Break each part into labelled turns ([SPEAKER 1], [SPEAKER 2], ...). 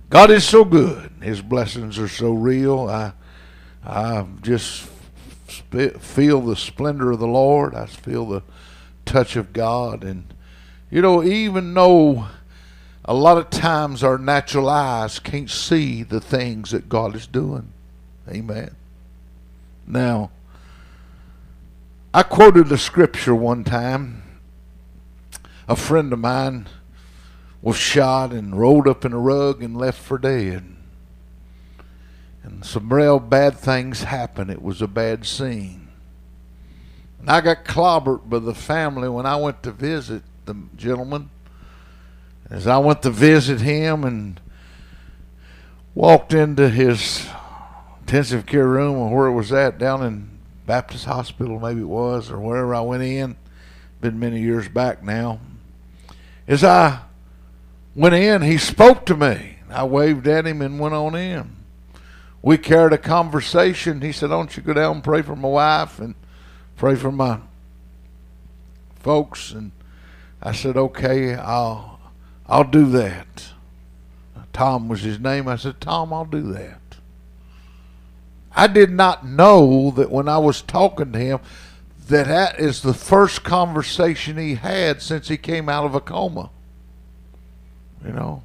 [SPEAKER 1] God is so good. His blessings are so real. I just feel the splendor of the Lord. I feel the touch of God. And, even though a lot of times our natural eyes can't see the things that God is doing. Amen. Now, I quoted a scripture one time. A friend of mine was shot and rolled up in a rug and left for dead. And some real bad things happened. It was a bad scene. And I got clobbered by the family when I went to visit the gentleman. As I went to visit him and walked into his intensive care room, or where it was at, down in Baptist Hospital maybe it was, or wherever I went in, been many years back now. As I went in, he spoke to me. I waved at him and went on in. We carried a conversation. He said, "Don't you go down and pray for my wife and pray for my folks?" And I said, "Okay, I'll do that." Tom was his name. I said, "Tom, I'll do that." I did not know that when I was talking to him, that is the first conversation he had since he came out of a coma. And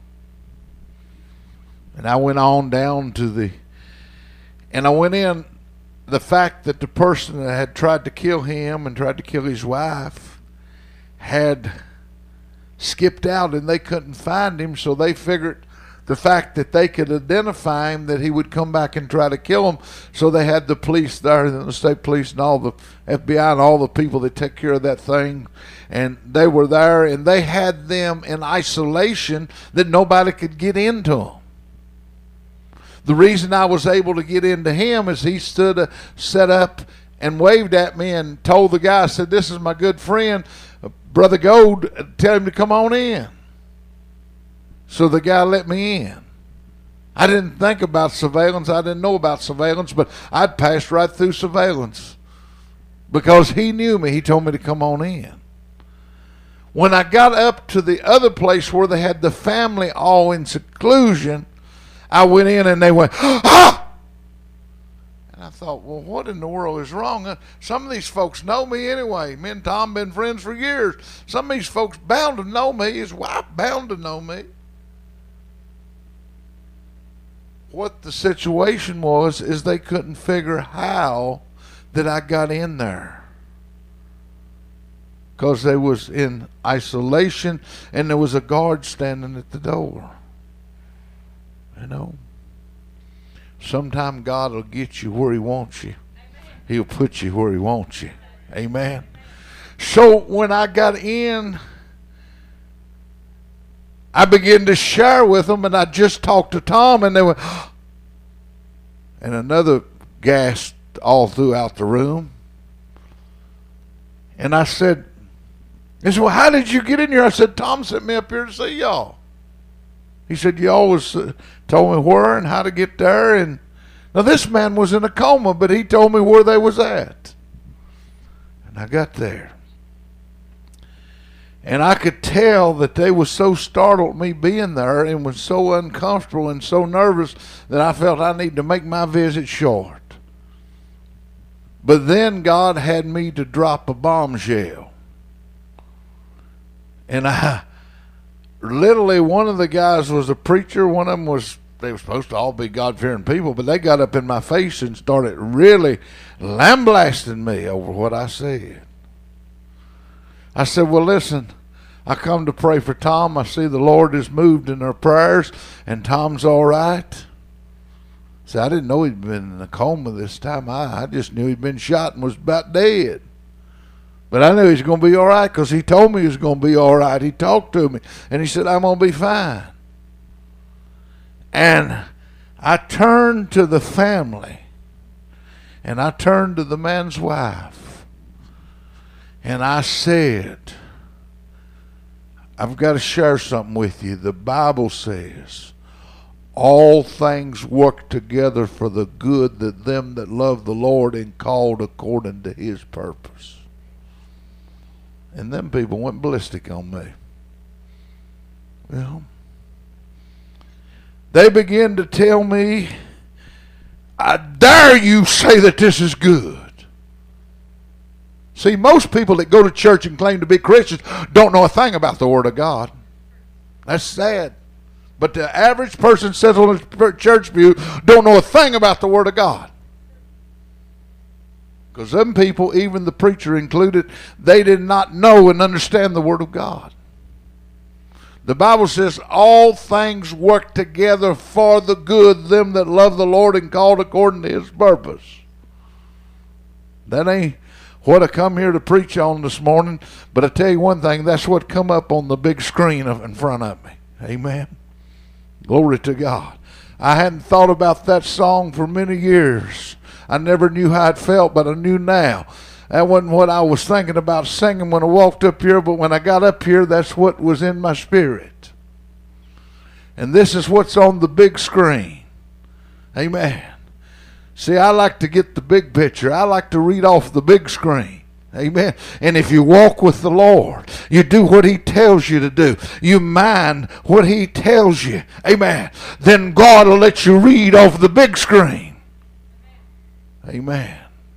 [SPEAKER 1] I went on down and I went in, the fact that the person that had tried to kill him and tried to kill his wife had skipped out and they couldn't find him, so they figured the fact that they could identify him, that he would come back and try to kill him. So they had the police there, the state police and all the FBI and all the people that take care of that thing. And they were there, and they had them in isolation that nobody could get into them. The reason I was able to get into him is he set up and waved at me and told the guy, I said, "This is my good friend, Brother Gold, tell him to come on in." So the guy let me in. I didn't think about surveillance. I didn't know about surveillance, but I'd passed right through surveillance because he knew me. He told me to come on in. When I got up to the other place where they had the family all in seclusion, I went in and they went, "Ah!" And I thought, well, what in the world is wrong? Some of these folks know me anyway. Me and Tom been friends for years. Some of these folks bound to know me. His wife bound to know me. What the situation was is they couldn't figure how that I got in there, because they was in isolation and there was a guard standing at the door. Sometime God will get you where he wants you. He'll put you where he wants you. Amen. So when I got in, I began to share with them, and I just talked to Tom, and they went, and another gasped all throughout the room. And I said, they said, "Well, how did you get in here?" I said, "Tom sent me up here to see y'all." He said, "You always told me where and how to get there." And now this man was in a coma, but he told me where they was at. And I got there. And I could tell that they was so startled me being there and was so uncomfortable and so nervous that I felt I needed to make my visit short. But then God had me to drop a bombshell. And literally, one of the guys was a preacher. One of them they were supposed to all be God-fearing people, but they got up in my face and started really lambasting me over what I said. I said, "Well, listen, I come to pray for Tom. I see the Lord has moved in their prayers, and Tom's all right." See, I didn't know he'd been in a coma this time. I just knew he'd been shot and was about dead. But I knew he was going to be all right because he told me he was going to be all right. He talked to me, and he said, "I'm going to be fine." And I turned to the family, and I turned to the man's wife, and I said, "I've got to share something with you. The Bible says, all things work together for the good that them that love the Lord and called according to his purpose." And them people went ballistic on me. They begin to tell me, I dare you say that this is good. See, most people that go to church and claim to be Christians don't know a thing about the Word of God. That's sad. But the average person sits on a church pew don't know a thing about the Word of God. Because some people, even the preacher included, they did not know and understand the Word of God. The Bible says all things work together for the good, them that love the Lord and called according to His purpose. That ain't what I come here to preach on this morning, but I tell you one thing, that's what come up on the big screen in front of me. Amen. Glory to God. I hadn't thought about that song for many years. I never knew how it felt, but I knew now. That wasn't what I was thinking about singing when I walked up here, but when I got up here, that's what was in my spirit. And this is what's on the big screen. Amen. See, I like to get the big picture. I like to read off the big screen. Amen. And if you walk with the Lord, you do what He tells you to do, you mind what He tells you, amen, then God will let you read off the big screen. Amen.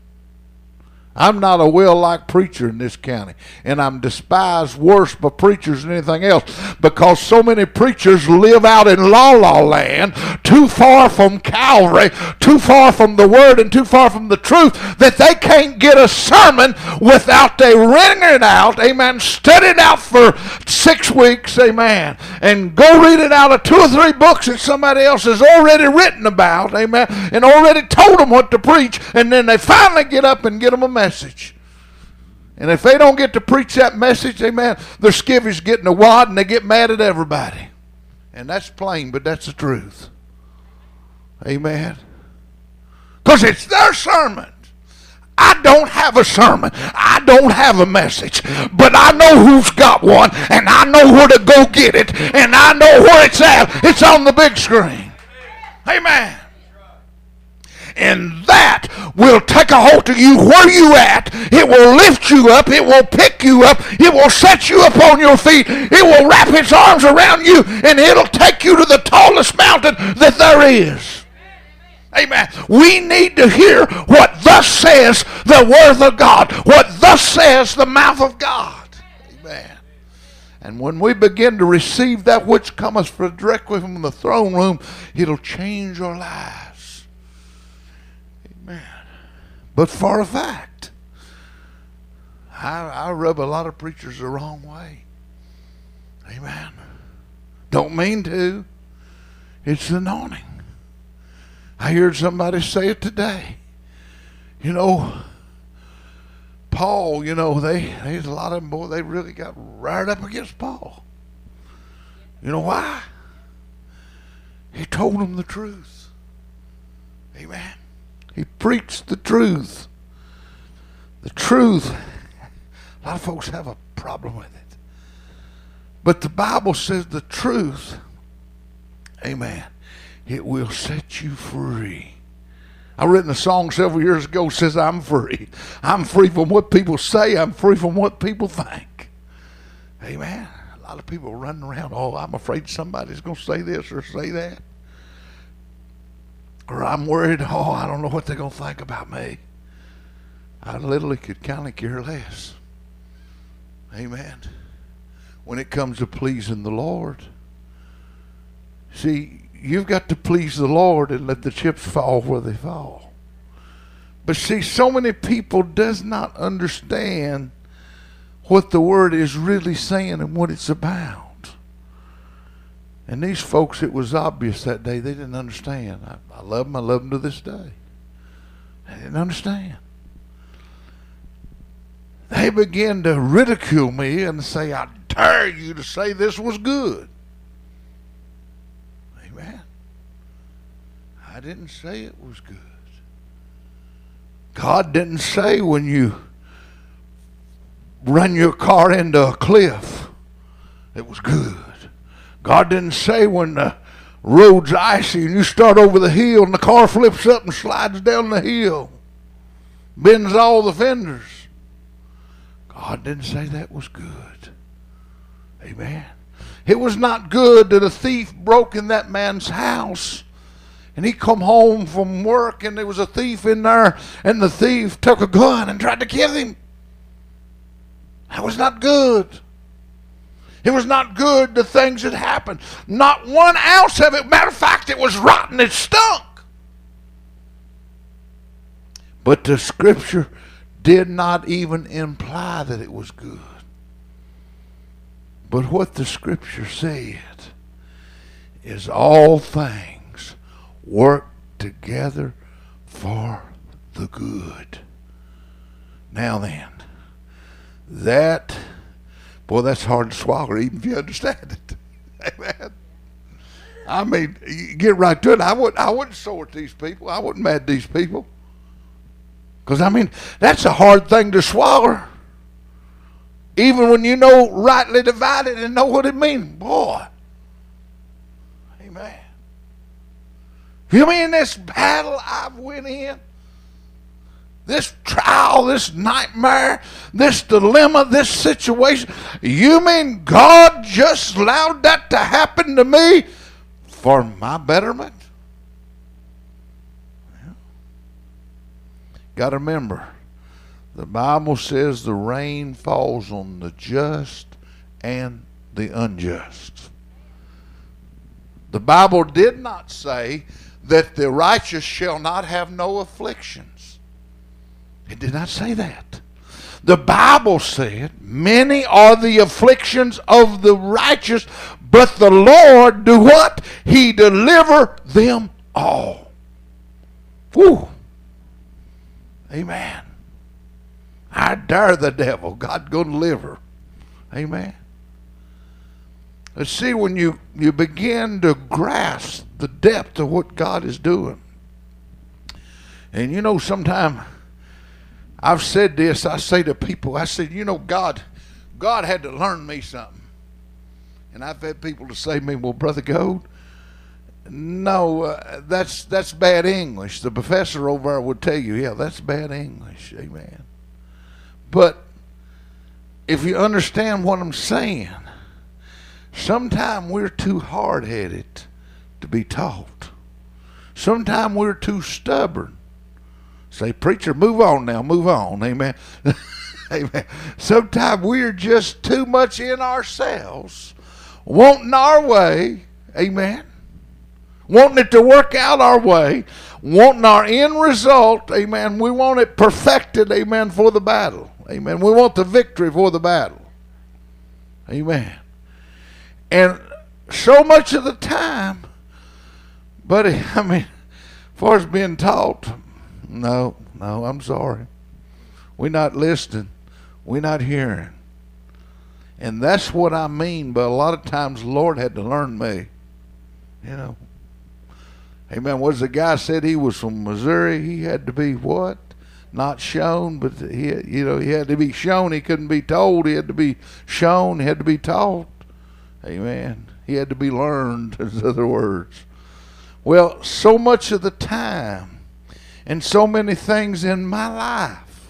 [SPEAKER 1] I'm not a well-liked preacher in this county, and I'm despised worse by preachers than anything else, because so many preachers live out in la-la land, too far from Calvary, too far from the Word, and too far from the truth, that they can't get a sermon without they reading it out, amen, study it out for 6 weeks, amen, and go read it out of 2 or 3 books that somebody else has already written about, amen, and already told them what to preach, and then they finally get up and get them a message. And if they don't get to preach that message, amen, their skivvy's getting a wad and they get mad at everybody. And that's plain, but that's the truth. Amen. Because it's their sermon. I don't have a sermon. I don't have a message. But I know who's got one, and I know where to go get it, and I know where it's at. It's on the big screen. Amen. And that will take a hold of you where you at. It will lift you up. It will pick you up. It will set you up on your feet. It will wrap its arms around you, and it'll take you to the tallest mountain that there is. Amen. We need to hear what thus says the word of God, what thus says the mouth of God. Amen. And when we begin to receive that which cometh directly from the throne room, it'll change our lives. But for a fact, I rub a lot of preachers the wrong way. Amen. Don't mean to. It's the anointing. I heard somebody say it today. You know, Paul, you know, there's a lot of them, boy, they really got right up against Paul. You know why? He told them the truth. Amen. He preached the truth. The truth. A lot of folks have a problem with it. But the Bible says the truth, amen, it will set you free. I written a song several years ago that says I'm free. I'm free from what people say. I'm free from what people think. Amen. A lot of people running around, oh, I'm afraid somebody's going to say this or say that. Or I'm worried, oh, I don't know what they're going to think about me. I literally could kind of care less. Amen. When it comes to pleasing the Lord. See, you've got to please the Lord and let the chips fall where they fall. But see, so many people does not understand what the word is really saying and what it's about. And these folks, it was obvious that day, they didn't understand. I love them. I love them to this day. They didn't understand. They began to ridicule me and say, I dare you to say this was good. Amen. I didn't say it was good. God didn't say when you run your car into a cliff, it was good. God didn't say when the road's icy and you start over the hill and the car flips up and slides down the hill, bends all the fenders. God didn't say that was good. Amen. It was not good that a thief broke in that man's house. And he come home from work and there was a thief in there, and the thief took a gun and tried to kill him. That was not good. It was not good, the things that happened. Not 1 ounce of it. Matter of fact, it was rotten. It stunk. But the scripture did not even imply that it was good. But what the scripture said is all things work together for the good. Now then, that's hard to swallow even if you understand it. Amen. I mean, you get right to it. I wouldn't sort these people. I wouldn't mad these people. Because, I mean, that's a hard thing to swallow. Even when you know rightly divided and know what it means. Boy. Amen. You mean this battle I've went in? This trial, this nightmare, this dilemma, this situation. You mean God just allowed that to happen to me for my betterment? Yeah. Got to remember, the Bible says the rain falls on the just and the unjust. The Bible did not say that the righteous shall not have no afflictions. It did not say that. The Bible said, many are the afflictions of the righteous, but the Lord do what? He deliver them all. Whew. Amen. I dare the devil. God's going to deliver. Amen. Let's see, when you begin to grasp the depth of what God is doing. And you know, sometimes I've said this, I say to people, I said, you know, God had to learn me something. And I've had people to say to me, well, Brother Gold, no, that's bad English. The professor over there would tell you, yeah, that's bad English. Amen. But if you understand what I'm saying, sometimes we're too hard-headed to be taught. Sometimes we're too stubborn. Say, preacher, move on now, move on. Amen. Amen. Sometimes we're just too much in ourselves, wanting our way. Amen. Wanting it to work out our way, wanting our end result. Amen. We want it perfected. Amen. For the battle. Amen. We want the victory for the battle. Amen. And so much of the time, buddy, I mean, as far as being taught, no, I'm sorry. We're not listening. We're not hearing. And that's what I mean, but a lot of times the Lord had to learn me. You know. Amen. Was the guy said he was from Missouri? He had to be what? Not shown, but he had to be shown. He couldn't be told. He had to be shown. He had to be taught. Amen. He had to be learned, in other words. Well, so much of the time, and so many things in my life,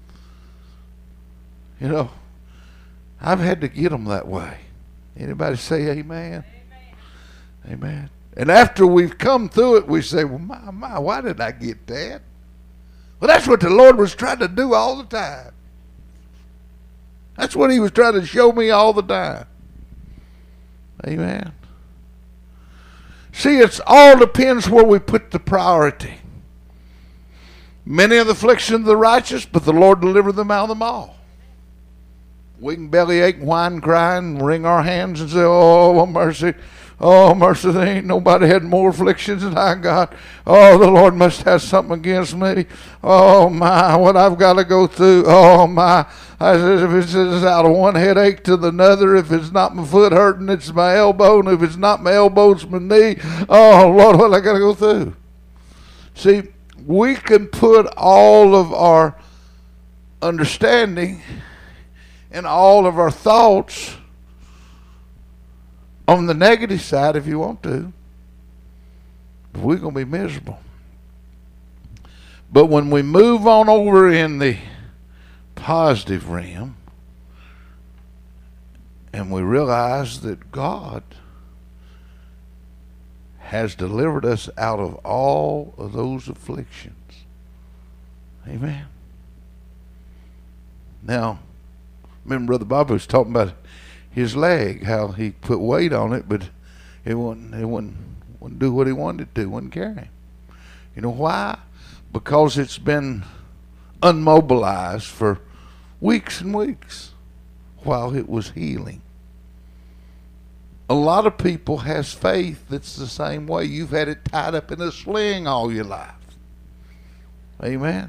[SPEAKER 1] you know, I've had to get them that way. Anybody say amen? Amen. Amen. And after we've come through it, we say, well, my, why did I get that? Well, that's what the Lord was trying to do all the time. That's what he was trying to show me all the time. Amen. See, it all depends where we put the priority. Many are the afflictions of the righteous, but the Lord delivered them out of them all. We can bellyache and whine and cry and wring our hands and say, oh, mercy. Oh, mercy, there ain't nobody had more afflictions than I got. Oh, the Lord must have something against me. Oh, my, what I've got to go through. Oh, my. I said, if it's out of one headache to the other, if it's not my foot hurting, it's my elbow. And if it's not my elbow, it's my knee. Oh, Lord, what I got to go through. See, we can put all of our understanding and all of our thoughts on the negative side if you want to. We're going to be miserable. But when we move on over in the positive realm And we realize that God has delivered us out of all of those afflictions. Amen. Now, remember Brother Bobby was talking about his leg, how he put weight on it, but it wouldn't do what he wanted to, wouldn't carry him. You know why? Because it's been unmobilized for weeks and weeks while it was healing. A lot of people has faith that's the same way. You've had it tied up in a sling all your life. Amen.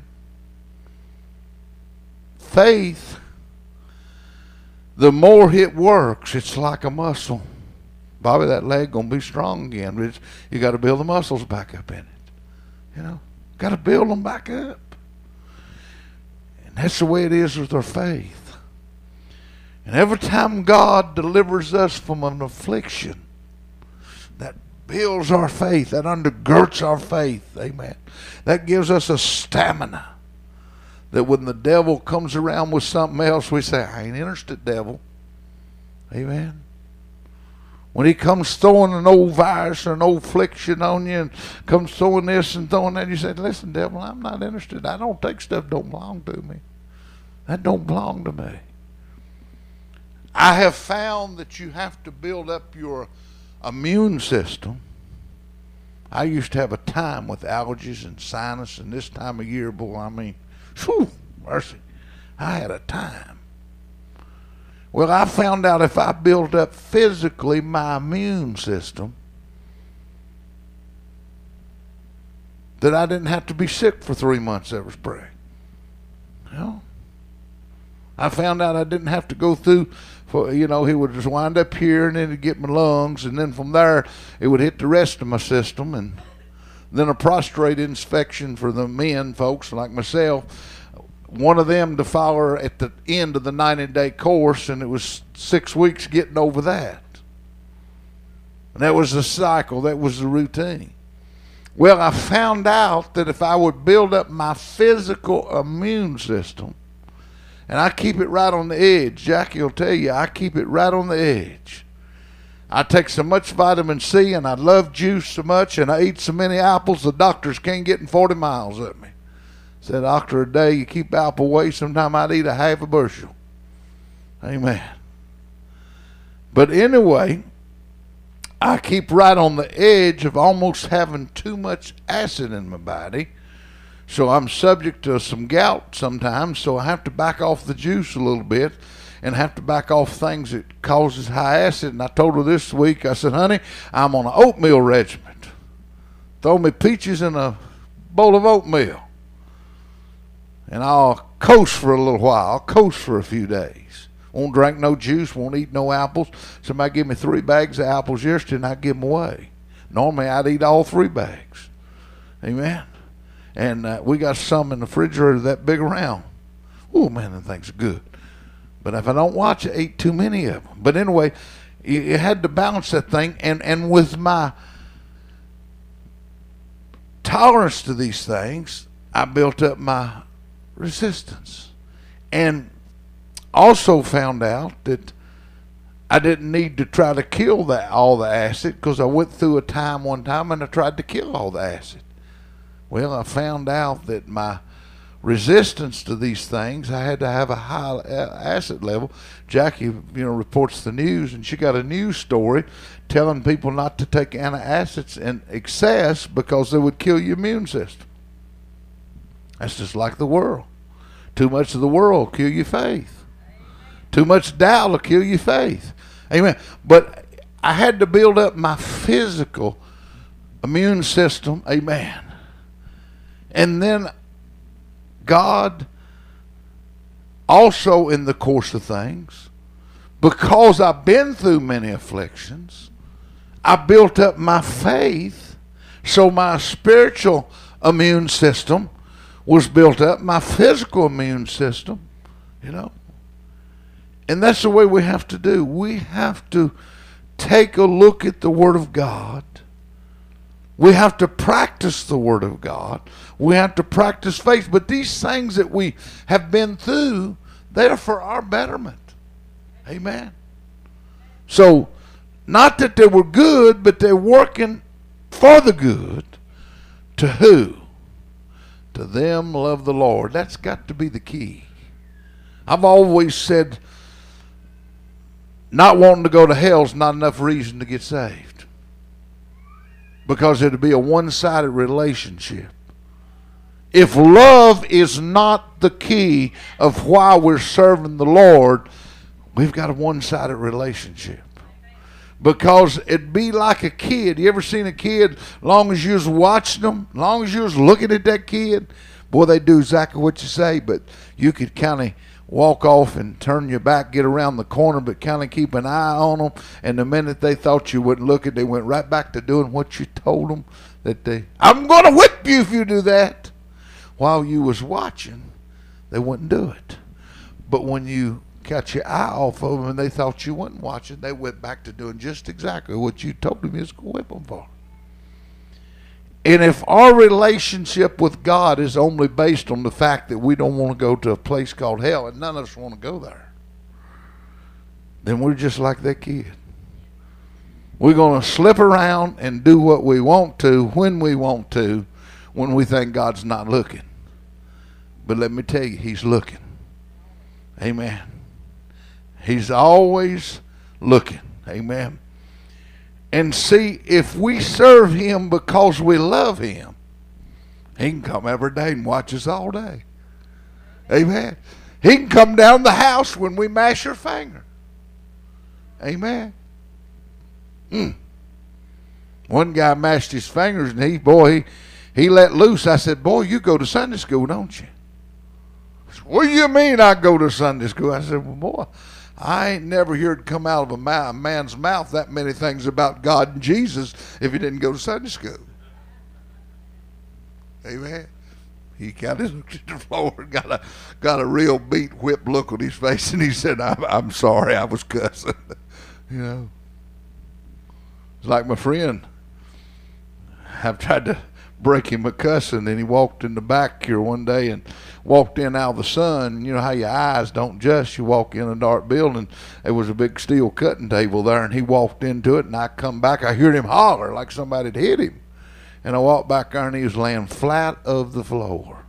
[SPEAKER 1] Faith, the more it works, it's like a muscle. Bobby, that leg gonna be strong again. But you got to build the muscles back up in it. You know, got to build them back up. And that's the way it is with our faith. And every time God delivers us from an affliction, that builds our faith, that undergirds our faith. Amen. That gives us a stamina that when the devil comes around with something else, we say, I ain't interested, devil. Amen. When he comes throwing an old virus or an old affliction on you and comes throwing this and throwing that, you say, listen, devil, I'm not interested. I don't take stuff that don't belong to me. That don't belong to me. I have found that you have to build up your immune system. I used to have a time with allergies and sinus, and this time of year, boy, I mean, whew, mercy, I had a time. Well, I found out if I built up physically my immune system, that I didn't have to be sick for 3 months every spring. You know? I found out I didn't have to go through, he would just wind up here and then it'd get my lungs, and then from there it would hit the rest of my system, and then a prostate inspection for the men folks like myself. One of them to follow at the end of the 90-day course, and it was 6 weeks getting over that. And that was the cycle. That was the routine. Well, I found out that if I would build up my physical immune system, and I keep it right on the edge. Jackie will tell you, I keep it right on the edge. I take so much vitamin C, and I love juice so much, and I eat so many apples, the doctors can't get in 40 miles of me. Said, doctor, a day you keep apple away, sometime I'd eat a half a bushel. Amen. But anyway, I keep right on the edge of almost having too much acid in my body. So I'm subject to some gout sometimes, so I have to back off the juice a little bit and have to back off things that causes high acid. And I told her this week, I said, honey, I'm on an oatmeal regimen. Throw me peaches in a bowl of oatmeal, and I'll coast for a little while. I'll coast for a few days. Won't drink no juice, won't eat no apples. Somebody give me 3 bags of apples yesterday, and I'd give them away. Normally, I'd eat all 3 bags. Amen. And we got some in the refrigerator that big around. Oh, man, them things are good. But if I don't watch it, I eat too many of them. But anyway, you had to balance that thing. And with my tolerance to these things, I built up my resistance. And also found out that I didn't need to try to kill all the acid, because I went through a time one time and I tried to kill all the acid. Well, I found out that my resistance to these things, I had to have a high acid level. Jackie, reports the news, and she got a news story telling people not to take antacids in excess because they would kill your immune system. That's just like the world. Too much of the world will kill your faith. Too much doubt will kill your faith. Amen. But I had to build up my physical immune system. Amen. And then God also, in the course of things, because I've been through many afflictions, I built up my faith, so my spiritual immune system was built up, my physical immune system, And that's the way we have to do. We have to take a look at the Word of God. We have to practice the Word of God. We have to practice faith. But these things that we have been through, they are for our betterment. Amen. So, not that they were good, but they're working for the good. To who? To them love the Lord. That's got to be the key. I've always said not wanting to go to hell is not enough reason to get saved, because it'll be a one-sided relationship. If love is not the key of why we're serving the Lord, we've got a one-sided relationship. Because it'd be like a kid. You ever seen a kid, long as you was watching them, long as you was looking at that kid, boy, they do exactly what you say, but you could kind of walk off and turn your back, get around the corner, but kind of keep an eye on them. And the minute they thought you wouldn't look at, they went right back to doing what you told them that I'm going to whip you if you do that. While you was watching, they wouldn't do it. But when you got your eye off of them and they thought you wasn't watching, they went back to doing just exactly what you told them you was going to whip them for. And if our relationship with God is only based on the fact that we don't want to go to a place called hell, and none of us want to go there, then we're just like that kid. We're going to slip around and do what we want to, when we want to, when we think God's not looking. But let me tell you, He's looking. Amen. He's always looking. Amen. And see, if we serve Him because we love Him, He can come every day and watch us all day. Amen. He can come down the house when we mash our finger. Amen. One guy mashed his fingers and he let loose. I said, boy, you go to Sunday school, don't you? He said, what do you mean I go to Sunday school? I said, well, boy, I ain't never heard it come out of a man's mouth that many things about God and Jesus if he didn't go to Sunday school. Amen. He kind of looked at the floor and got a real beat whip look on his face, and he said, I'm sorry, I was cussing. You know. It's like my friend. I've tried to break him a cussing, and he walked in the back here one day and walked in out of the sun. You know how your eyes don't adjust. You walk in a dark building. There was a big steel cutting table there, and he walked into it, and I come back. I heard him holler like somebody had hit him. And I walked back there, and he was laying flat of the floor.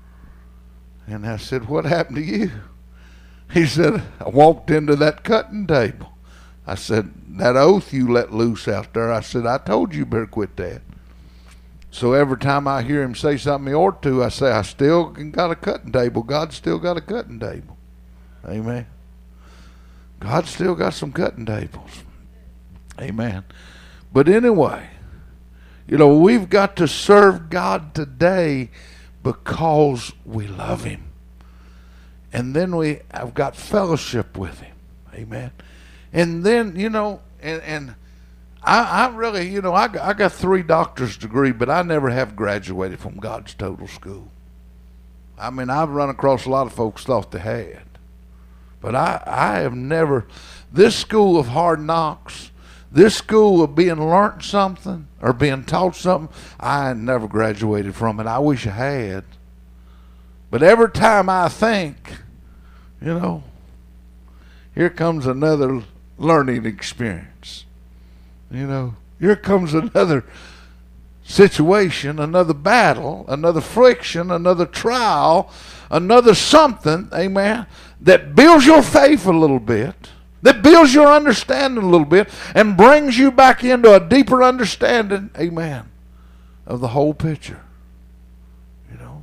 [SPEAKER 1] And I said, what happened to you? He said, I walked into that cutting table. I said, that oath you let loose out there, I said, I told you better quit that. So every time I hear him say something he ought to, I say, I still got a cutting table. God's still got a cutting table. Amen. God's still got some cutting tables. Amen. But anyway, you know, we've got to serve God today because we love Him. And then we have got fellowship with Him. Amen. And then, you know, and I really, you know, I got 3 doctor's degree, but I never have graduated from God's total school. I mean, I've run across a lot of folks thought they had. But I have never, this school of hard knocks, this school of being learnt something or being taught something, I never graduated from it. I wish I had. But every time I think, you know, here comes another learning experience. You know, here comes another situation, another battle, another friction, another trial, another something, amen, that builds your faith a little bit, that builds your understanding a little bit, and brings you back into a deeper understanding, amen, of the whole picture. You know?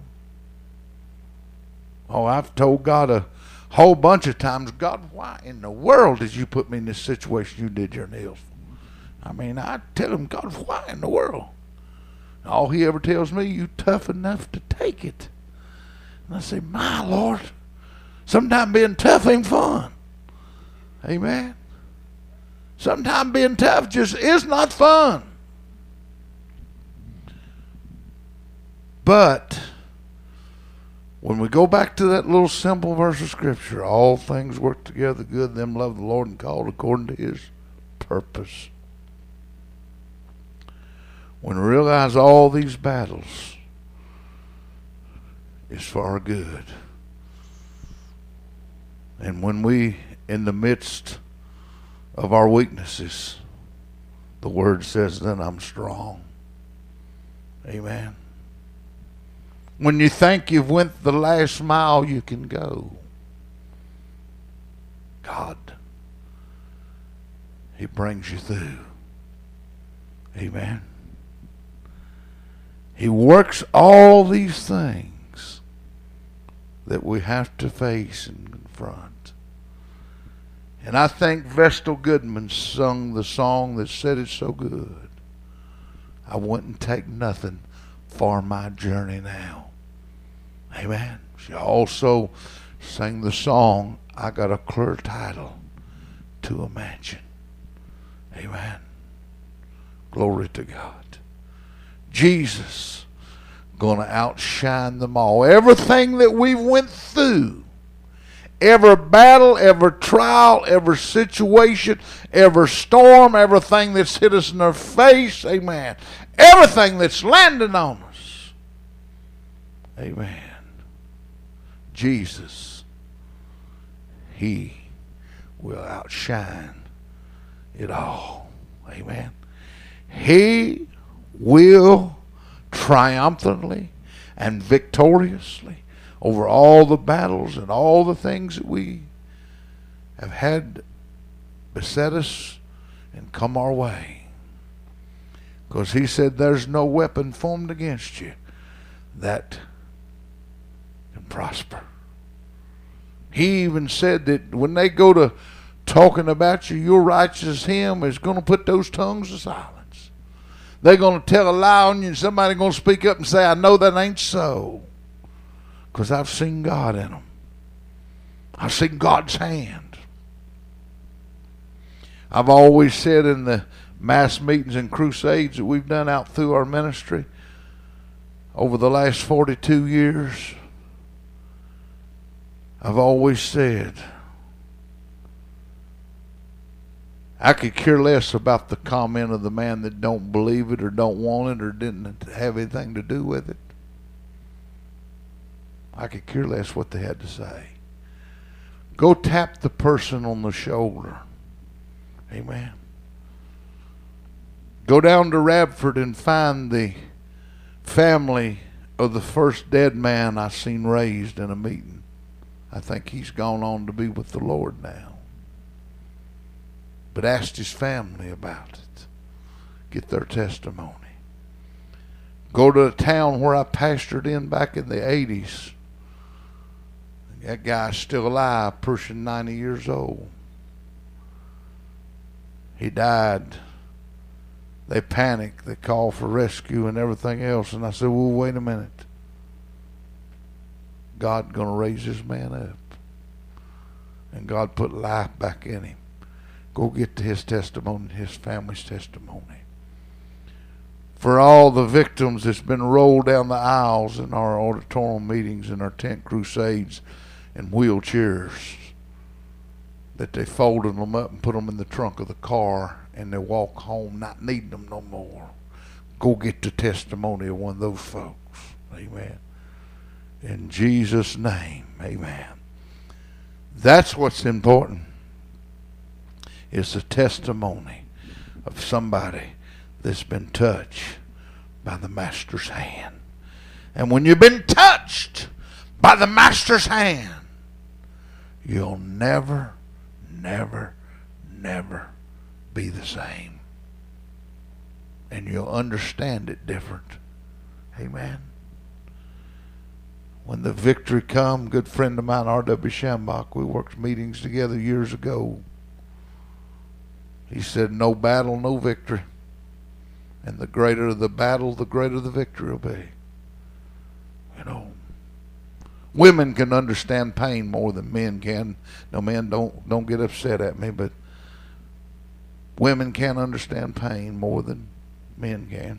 [SPEAKER 1] Oh, I've told God a whole bunch of times, God, why in the world did you put me in this situation you did your nails? I mean, I tell him, God, why in the world? All he ever tells me, you tough enough to take it. And I say, my Lord, sometimes being tough ain't fun. Amen. Sometimes being tough just is not fun. But when we go back to that little simple verse of Scripture, all things work together good, them love the Lord and called according to His purpose. When we realize all these battles is for our good. And when we, in the midst of our weaknesses, the Word says, then I'm strong. Amen. When you think you've went the last mile you can go, God, He brings you through. Amen. He works all these things that we have to face and confront. And I think Vestal Goodman sung the song that said it so good. I wouldn't take nothing for my journey now. Amen. She also sang the song, I got a clear title to a mansion. Amen. Glory to God. Jesus going to outshine them all. Everything that we went through, every battle, every trial, every situation, every storm, everything that's hit us in our face, amen. Everything that's landed on us, amen. Jesus, He will outshine it all. Amen. He will triumphantly and victoriously over all the battles and all the things that we have had beset us and come our way. Because He said there's no weapon formed against you that can prosper. He even said that when they go to talking about you, your righteous Him is going to put those tongues to silence. They're going to tell a lie on you, and somebody's going to speak up and say, I know that ain't so. Because I've seen God in them. I've seen God's hand. I've always said in the mass meetings and crusades that we've done out through our ministry over the last 42 years, I've always said, I could care less about the comment of the man that don't believe it or don't want it or didn't have anything to do with it. I could care less what they had to say. Go tap the person on the shoulder. Amen. Go down to Radford and find the family of the first dead man I seen raised in a meeting. I think he's gone on to be with the Lord now. But asked his family about it. Get their testimony. Go to a town where I pastored in back in the 80s. That guy's still alive, pushing 90 years old. He died. They panicked. They called for rescue and everything else. And I said, well, wait a minute. God's going to raise this man up. And God put life back in him. Go get to his testimony and his family's testimony. For all the victims that's been rolled down the aisles in our auditorium meetings and our tent crusades in wheelchairs, that they folded them up and put them in the trunk of the car and they walk home not needing them no more. Go get the testimony of one of those folks. Amen. In Jesus' name, amen. That's what's important. Is the testimony of somebody that's been touched by the Master's hand. And when you've been touched by the Master's hand, you'll never, never, never be the same. And you'll understand it different. Amen. When the victory come, good friend of mine, R.W. Shambach, we worked meetings together years ago. He said, no battle, no victory. And the greater the battle, the greater the victory will be. You know, women can understand pain more than men can. No, men, don't get upset at me, but women can understand pain more than men can.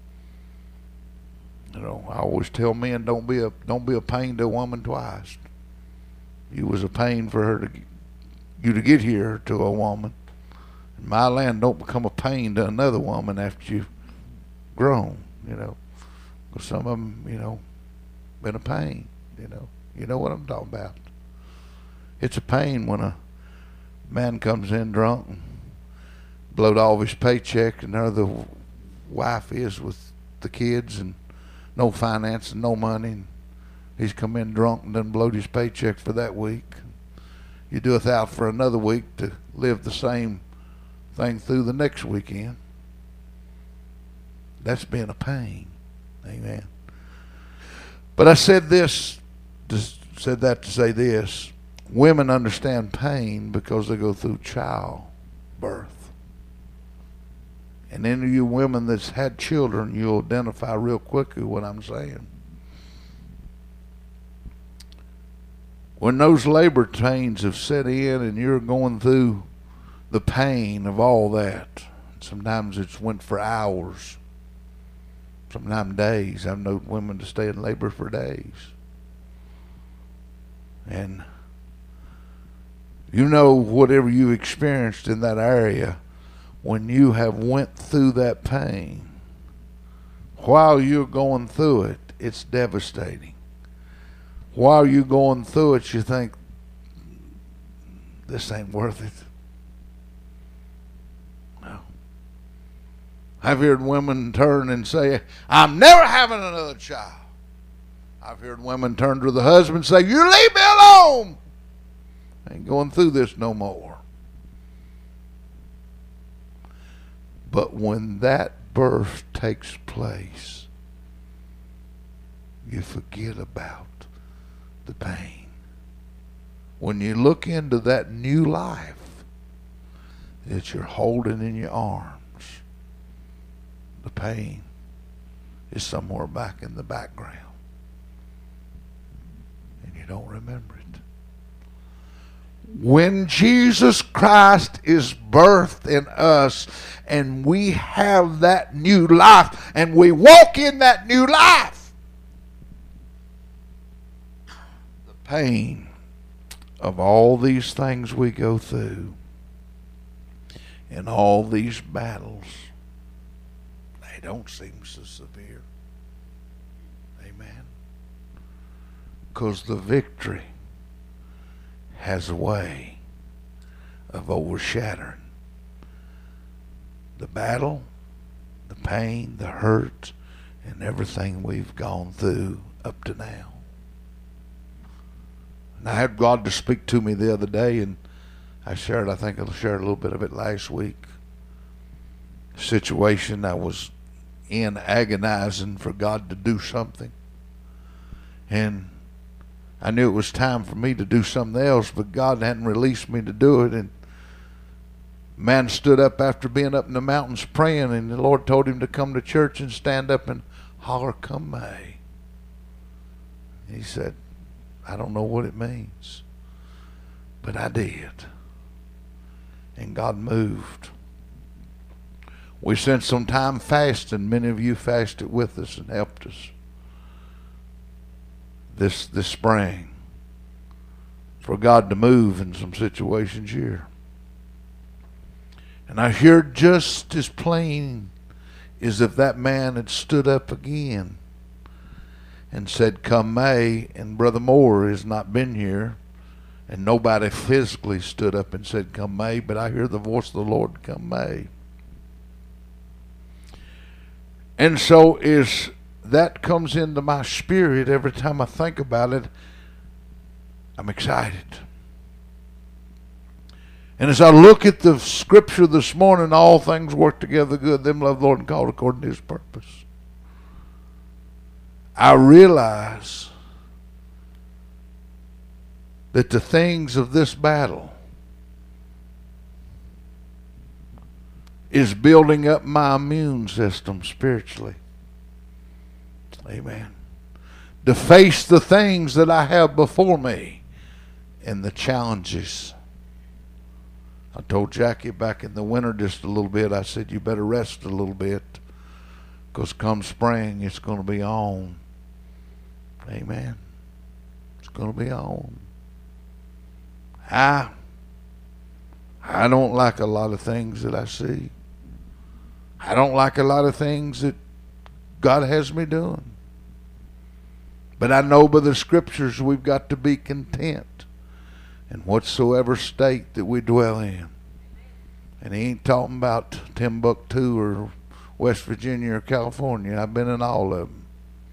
[SPEAKER 1] You know, I always tell men, don't be a pain to a woman twice. You was a pain for her to get here to a woman. My land don't become a pain to another woman after you've grown, you know. Because some of them, you know, been a pain, you know. You know what I'm talking about. It's a pain when a man comes in drunk and blowed all of his paycheck, and there the wife is with the kids and no finance and no money. And he's come in drunk and done blowed his paycheck for that week. You do it out for another week to live the same thing through the next weekend. That's been a pain. Amen. But I said that to say this. Women understand pain because they go through childbirth. And any of you women that's had children, you'll identify real quickly what I'm saying. When those labor pains have set in and you're going through the pain of all that, sometimes it's went for hours, sometimes days. I've known women to stay in labor for days. And you know, whatever you experienced in that area, when you have went through that pain, while you're going through it, it's devastating. While you're going through it, you think, this ain't worth it. No. I've heard women turn and say, I'm never having another child. I've heard women turn to the husband and say, you leave me alone. I ain't going through this no more. But when that birth takes place, you forget about the pain. When you look into that new life that you're holding in your arms, the pain is somewhere back in the background. And you don't remember it. When Jesus Christ is birthed in us and we have that new life and we walk in that new life, the pain of all these things we go through and all these battles, they don't seem so severe. Amen. Because the victory has a way of overshadowing the battle, the pain, the hurt, and everything we've gone through up to now. And I had God to speak to me the other day, and I think I shared a little bit of it last week. Situation I was in, agonizing for God to do something. And I knew it was time for me to do something else, but God hadn't released me to do it. And man stood up after being up in the mountains praying, and the Lord told him to come to church and stand up and holler, come May. He said, I don't know what it means, but I did. And God moved. We spent some time fasting. Many of you fasted with us and helped us this spring for God to move in some situations here. And I heard just as plain as if that man had stood up again and said, come May, and Brother Moore has not been here, and nobody physically stood up and said, come May, but I hear the voice of the Lord, come May. And so is that comes into my spirit every time I think about it. I'm excited. And as I look at the scripture this morning, all things work together good. Them love the Lord and called according to his purpose. I realize that the things of this battle is building up my immune system spiritually. Amen. To face the things that I have before me and the challenges. I told Jackie back in the winter just a little bit, I said, you better rest a little bit, because come spring it's going to be on. Amen. It's going to be on. I don't like a lot of things that I see. I don't like a lot of things that God has me doing. But I know by the scriptures we've got to be content in whatsoever state that we dwell in. And he ain't talking about Timbuktu or West Virginia or California. I've been in all of them.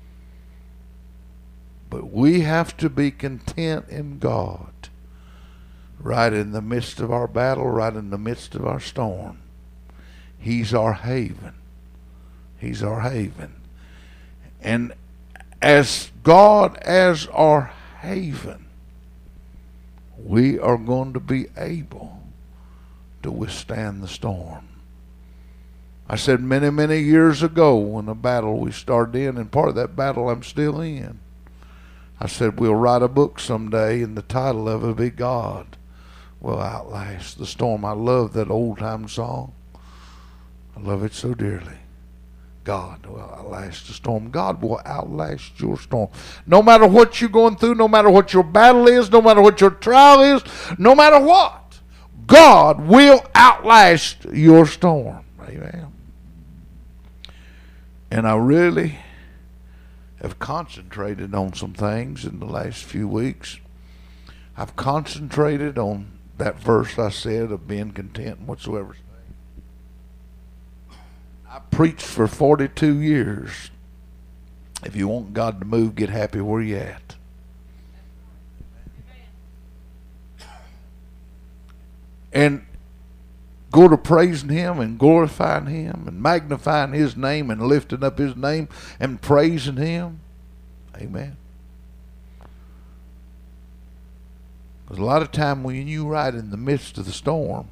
[SPEAKER 1] But we have to be content in God, right in the midst of our battle, right in the midst of our storm. He's our haven. He's our haven. And as God as our haven, we are going to be able to withstand the storm. I said many, many years ago when a battle we started in, and part of that battle I'm still in, I said we'll write a book someday and the title of it will be God Will Outlast the Storm. I love that old time song. I love it so dearly. God will outlast the storm. God will outlast your storm. No matter what you're going through, no matter what your battle is, no matter what your trial is, no matter what, God will outlast your storm. Amen. And I really have concentrated on some things in the last few weeks. I've concentrated on that verse I said of being content in whatsoever state. I preached for 42 years. If you want God to move, get happy where you at. And go to praising Him and glorifying Him and magnifying His name and lifting up His name and praising Him. Amen. Because a lot of time when you ride in the midst of the storm,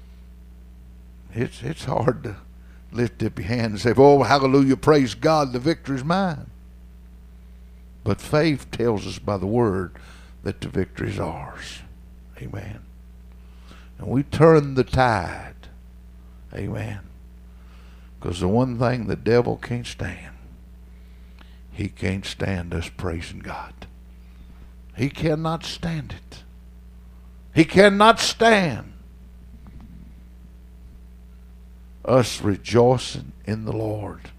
[SPEAKER 1] it's hard to lift up your hand and say, oh, hallelujah, praise God, the victory's mine. But faith tells us by the Word that the victory's ours. Amen. And we turn the tide. Amen. Because the one thing the devil can't stand, he can't stand us praising God. He cannot stand it. He cannot stand us rejoicing in the Lord.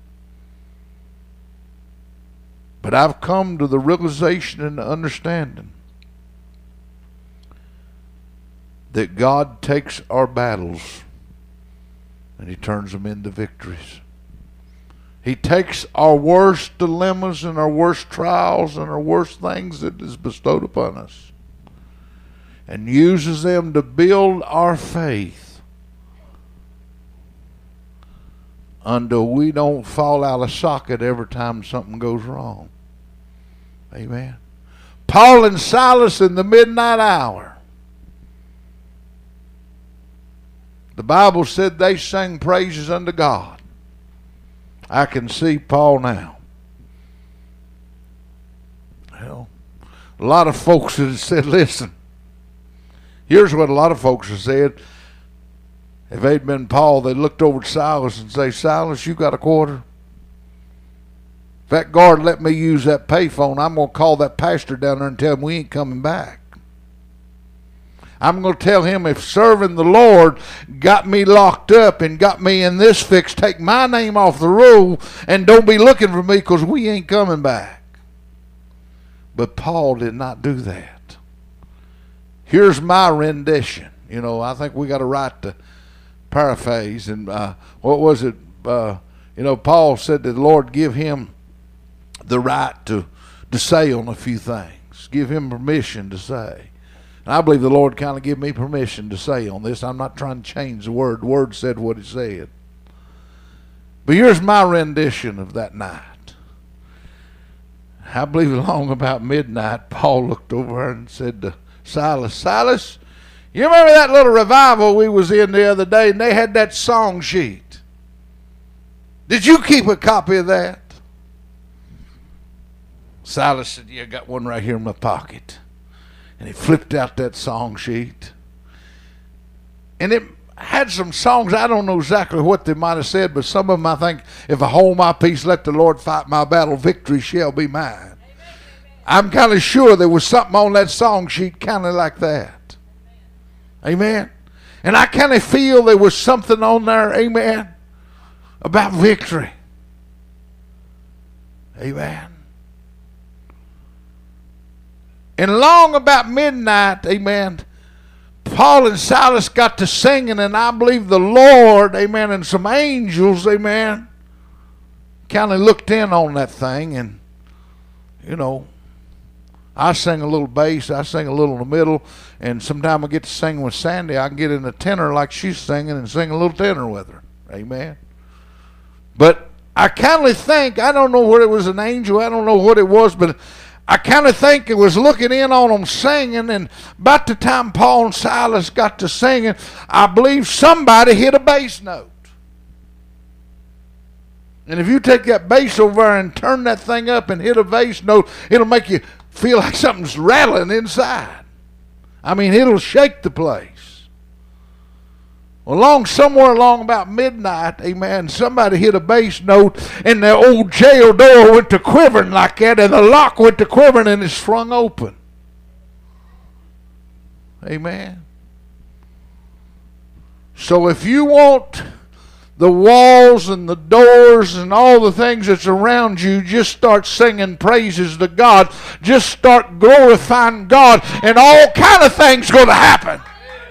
[SPEAKER 1] But I've come to the realization and the understanding that God takes our battles and He turns them into victories. He takes our worst dilemmas and our worst trials and our worst things that is bestowed upon us and uses them to build our faith until we don't fall out of socket every time something goes wrong. Amen. Paul and Silas in the midnight hour, the Bible said they sang praises unto God. I can see Paul now. Well, a lot of folks have said, listen, here's what a lot of folks have said. If they'd been Paul, they looked over at Silas and say, Silas, you got a quarter? If that guard let me use that payphone, I'm going to call that pastor down there and tell him we ain't coming back. I'm going to tell him if serving the Lord got me locked up and got me in this fix, take my name off the roll and don't be looking for me because we ain't coming back. But Paul did not do that. Here's my rendition. You know, I think we got a right to paraphrase. And what was it? Paul said that the Lord give him the right to say on a few things. Give him permission to say. And I believe the Lord kind of gave me permission to say on this. I'm not trying to change the word. The word said what it said. But here's my rendition of that night. I believe along about midnight, Paul looked over and said to Silas, Silas, you remember that little revival we was in the other day and they had that song sheet? Did you keep a copy of that? Silas said, yeah, I got one right here in my pocket. And he flipped out that song sheet. And it had some songs, I don't know exactly what they might have said, but some of them I think, if I hold my peace, let the Lord fight my battle, victory shall be mine. Amen. I'm kind of sure there was something on that song sheet kind of like that. Amen. And I kind of feel there was something on there, amen, about victory. Amen. And long about midnight, amen, Paul and Silas got to singing, and I believe the Lord, amen, and some angels, amen, kind of looked in on that thing. And, you know, I sing a little bass, I sing a little in the middle, and sometimes I get to sing with Sandy. I can get in a tenor like she's singing and sing a little tenor with her. Amen. But I kind of think, I don't know whether it was an angel, I don't know what it was, but I kind of think it was looking in on them singing, and about the time Paul and Silas got to singing, I believe somebody hit a bass note. And if you take that bass over there and turn that thing up and hit a bass note, it'll make you feel like something's rattling inside. I mean, it'll shake the place. Well, somewhere along about midnight, amen, somebody hit a bass note, and the old jail door went to quivering like that, and the lock went to quivering, and it swung open. Amen. So if you want the walls and the doors and all the things that's around you, just start singing praises to God. Just start glorifying God, and all kind of things going to happen.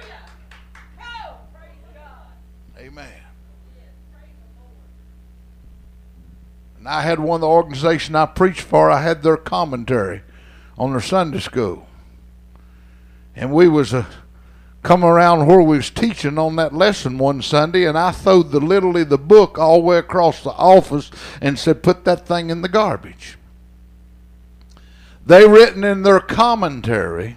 [SPEAKER 1] I had one of the organizations I preached for, I had their commentary on their Sunday school. And we was come around where we was teaching on that lesson one Sunday, and I throwed literally the book all the way across the office and said, put that thing in the garbage. They written in their commentary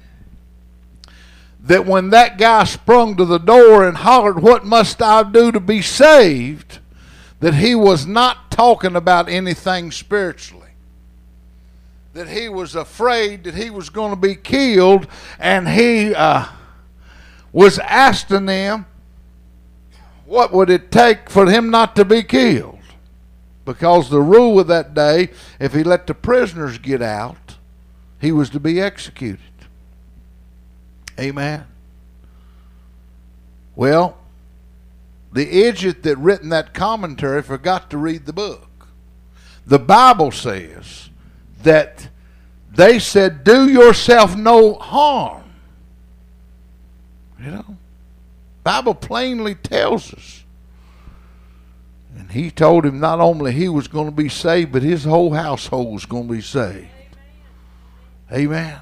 [SPEAKER 1] that when that guy sprung to the door and hollered, what must I do to be saved, that he was not talking about anything spiritually. That he was afraid that he was going to be killed, and he was asking them what would it take for him not to be killed. Because the rule of that day, if he let the prisoners get out, he was to be executed. Amen. Well, the idiot that written that commentary forgot to read the book. The Bible says that they said, do yourself no harm. You know, Bible plainly tells us. And he told him not only he was going to be saved, but his whole household was going to be saved. Amen.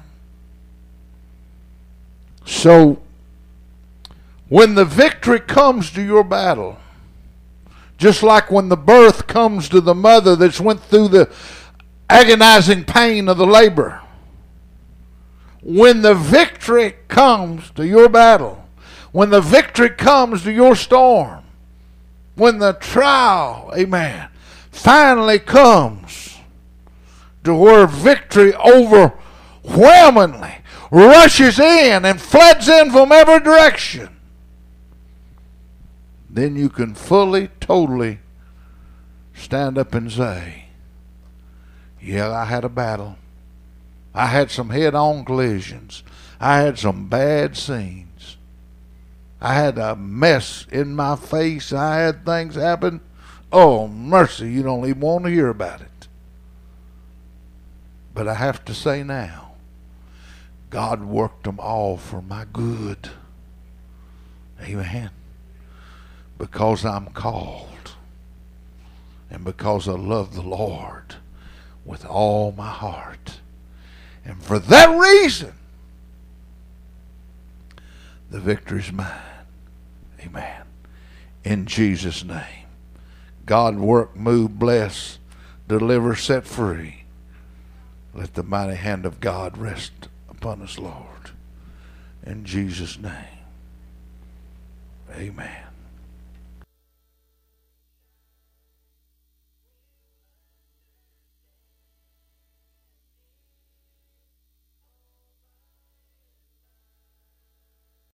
[SPEAKER 1] So, when the victory comes to your battle, just like when the birth comes to the mother that's went through the agonizing pain of the labor, when the victory comes to your battle, when the victory comes to your storm, when the trial, amen, finally comes to where victory overwhelmingly rushes in and floods in from every direction, then you can fully, totally stand up and say, yeah, I had a battle. I had some head-on collisions. I had some bad scenes. I had a mess in my face. I had things happen. Oh, mercy, you don't even want to hear about it. But I have to say now, God worked them all for my good. Amen. Because I'm called, and because I love the Lord with all my heart. And for that reason, the victory's mine. Amen. In Jesus' name. God work, move, bless, deliver, set free. Let the mighty hand of God rest upon us, Lord. In Jesus' name. Amen.